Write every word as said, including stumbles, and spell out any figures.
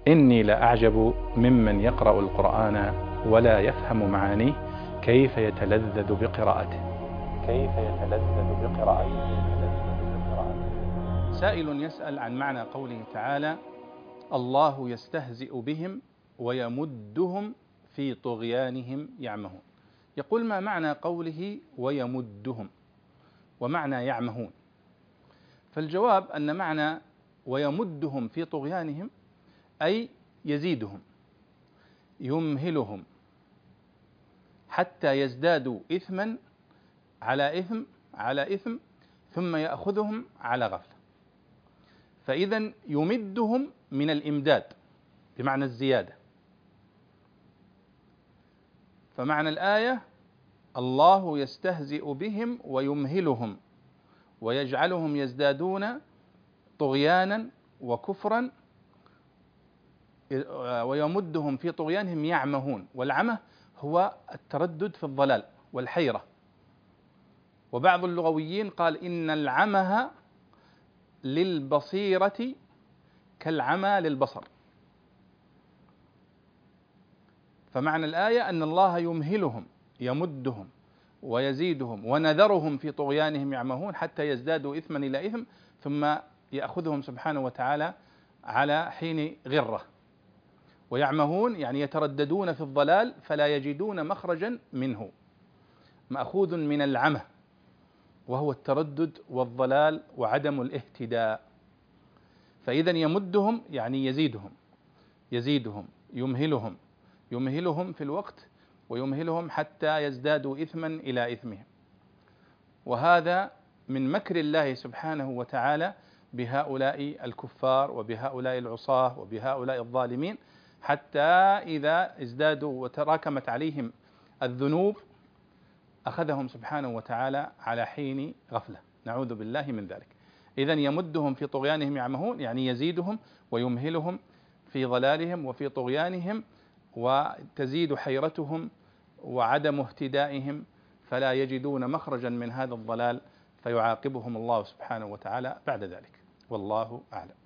إني لأعجب ممن يقرأ القرآن ولا يفهم معانيه كيف يتلذذ بقراءته كيف يتلذذ بقراءته سائل يسأل عن معنى قوله تعالى: الله يستهزئ بهم ويمدهم في طغيانهم يعمهون. يقول: ما معنى قوله ويمدهم ومعنى يعمهون؟ فالجواب أن معنى ويمدهم في طغيانهم أي يزيدهم، يمهلهم حتى يزدادوا إثما على إثم على إثم ثم يأخذهم على غفلة. فإذا يمدهم من الإمداد بمعنى الزيادة. فمعنى الآية: الله يستهزئ بهم ويمهلهم ويجعلهم يزدادون طغيانا وكفرا ويمدهم في طغيانهم يعمهون. والعمه هو التردد في الضلال والحيرة. وبعض اللغويين قال إن العمه للبصيرة كالعمى للبصر. فمعنى الآية أن الله يمهلهم يمدهم ويزيدهم ونذرهم في طغيانهم يعمهون حتى يزدادوا إثما إلى إثم ثم يأخذهم سبحانه وتعالى على حين غرة. ويعمهون يعني يترددون في الضلال فلا يجدون مخرجا منه، مأخوذ من العمى وهو التردد والضلال وعدم الاهتداء. فإذا يمدهم يعني يزيدهم يزيدهم يمهلهم يمهلهم في الوقت ويمهلهم حتى يزدادوا إثما إلى إثمهم. وهذا من مكر الله سبحانه وتعالى بهؤلاء الكفار وبهؤلاء العصاة وبهؤلاء الظالمين، حتى إذا ازدادوا وتراكمت عليهم الذنوب أخذهم سبحانه وتعالى على حين غفلة، نعوذ بالله من ذلك. إذن يمدهم في طغيانهم يعمهون يعني يزيدهم ويمهلهم في ضلالهم وفي طغيانهم، وتزيد حيرتهم وعدم اهتدائهم فلا يجدون مخرجا من هذا الضلال، فيعاقبهم الله سبحانه وتعالى بعد ذلك. والله أعلم.